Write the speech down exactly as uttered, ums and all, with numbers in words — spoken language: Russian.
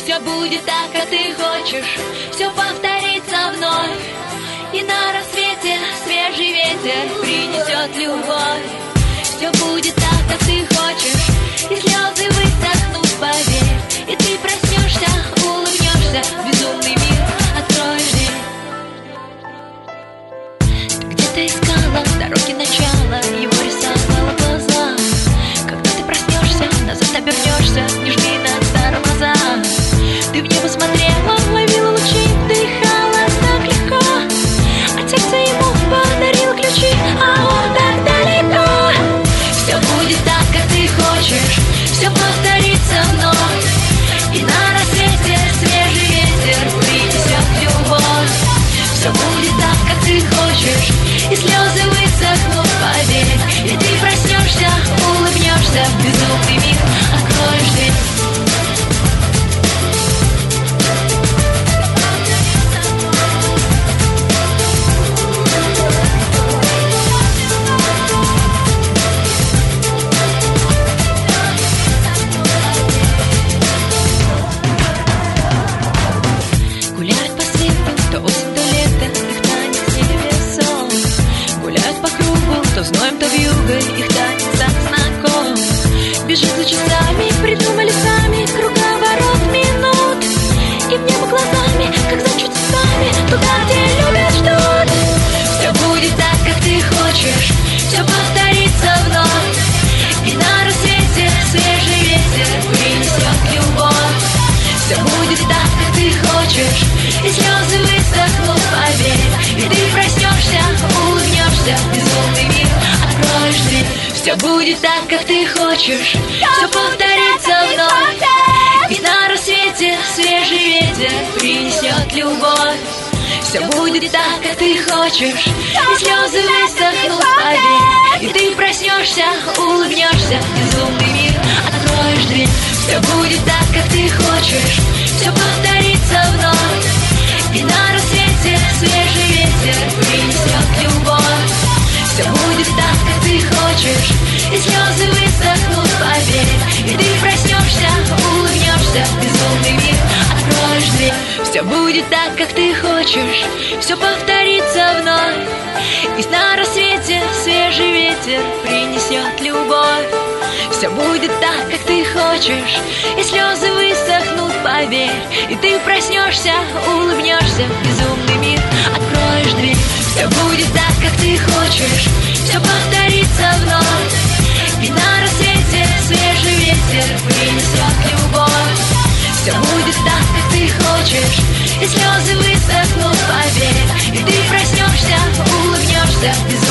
Все будет так, как ты хочешь, все повторится вновь. И на рассвете свежий ветер принесет любовь. Все будет так, как ты хочешь, и слезы высохнут, поверь. И ты проснешься, улыбнешься, безумный мир откроешь дверь. Ты где-то искала дороги начала, его рисовала в глаза. Когда ты проснешься, назад обернешься, не жми на тормоза. Ты в небо смотрела, ловила лучи, дыхала так легко. А сердце ему подарило ключи, а он так далеко. Все будет так, как ты хочешь, все повторится вновь. И на рассвете свежий ветер принесет любовь. Все будет так, как ты хочешь, и слезы высохнут, поверь. И ты проснешься, улыбнешься, безумный мир откроешь дверь. То зноем, то вьюгой, их танец так знаком. Бежит за часами, придумали сами круговорот минут. И в небо глазами, как за чудесами, туда, где любят, ждут. Все будет так, как ты хочешь, все повторится вновь. И на рассвете свежий ветер принесет любовь. Все будет так, как ты хочешь, и слезы высохнут, поверь. И ты проснешься, улыбнешься, безумный мир откроешь дверь. Все будет так, как ты хочешь, все повторится вновь. И на рассвете свежий ветер принесет любовь. Все будет так, как ты хочешь, и слезы высохнут, поверь. И ты проснешься, улыбнешься, безумный мир откроешь дверь. Все будет так, как ты хочешь, все повторится вновь. И на рассвете свежий ветер принесет любовь. Все будет так, как ты хочешь, и слезы высохнут, поверь. И ты проснешься, улыбнешься, безумный мир откроешь дверь. Все будет так, как ты хочешь, все повторится вновь. И на рассвете свежий ветер принесет любовь. Все будет так, как ты хочешь, и слезы высохнут, поверь. И ты проснешься, улыбнешься, безумный мир откроешь дверь. Все будет так, как ты хочешь, все повторится вновь. И на рассвете свежий ветер принесет любовь. Все будет так, как ты хочешь, и слезы высохнут, поверь. И ты проснешься, улыбнешься, безумный